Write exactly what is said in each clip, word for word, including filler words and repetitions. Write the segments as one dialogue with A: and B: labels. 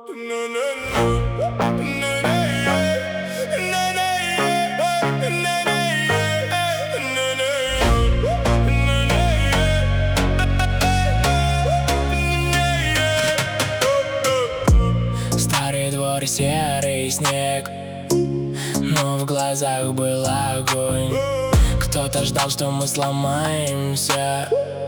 A: Старый двор, серый снег, но в глазах был огонь. Кто-то ждал, что мы сломаемся.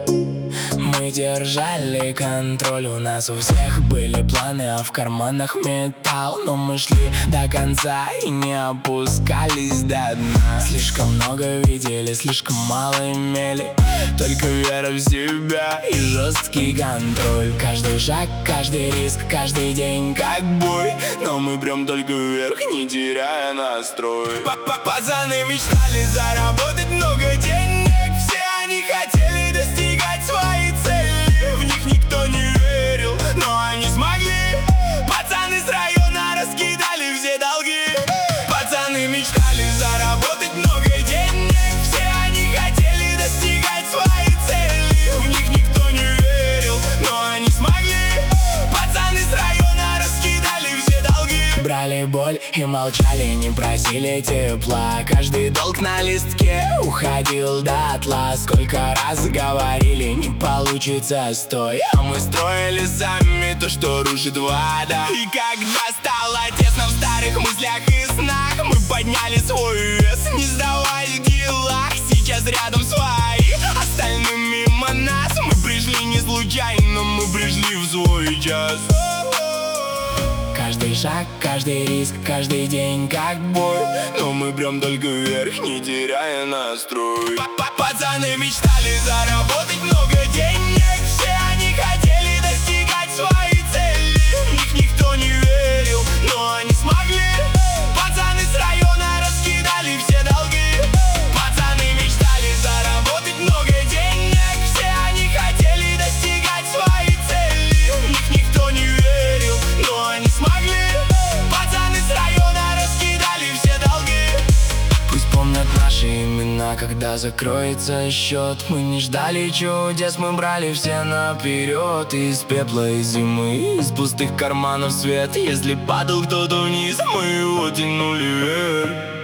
A: Мы держали контроль, у нас у всех были планы, а в карманах металл. Но мы шли до конца и не опускались до дна. Слишком много видели, слишком мало имели, только вера в себя и жесткий контроль. Каждый шаг, каждый риск, каждый день как бой, но мы прям только вверх, не теряя настрой. Пацаны мечтали заработать много денег, все они хотели достигать свои цели. В них никто не верил, но они смогли. Пацаны с района раскидали все долги. Пацаны мечтали заработать много денег, все они хотели достигать свои цели. В них никто не верил, но они смогли. Пацаны с района раскидали все долги. Брали боль и молчали, не просили тепла. Каждый долг на листке уходил дотла. Сколько раз говорили, не получится, стой. А мы строили сами то, что рушит вода. И когда стало тесно в старых мыслях и снах, мы подняли свой вес, не сдаваясь в делах. Сейчас рядом свои, остальным мимо нас. Мы пришли не случайно, мы пришли в свой час. Каждый шаг, каждый риск, каждый день как бой, но мы прям только вверх, не теряя настрой. Пацаны мечтали заработать много денег, все они хотели достигать свои цели. В них никто не верил, но они смогли. Пацаны с района раскидали все долги. Пацаны мечтали заработать много денег, все они хотели достигать свои цели. В них никто не верил, но они смогли. Пацаны с района раскидали все долги. Пусть помнят наши имена, когда закроется счет. Мы не ждали чудес, мы брали все наперед. Из пепла и зимы, из пустых карманов свет. Если падал кто-то вниз, мы его тянули вверх.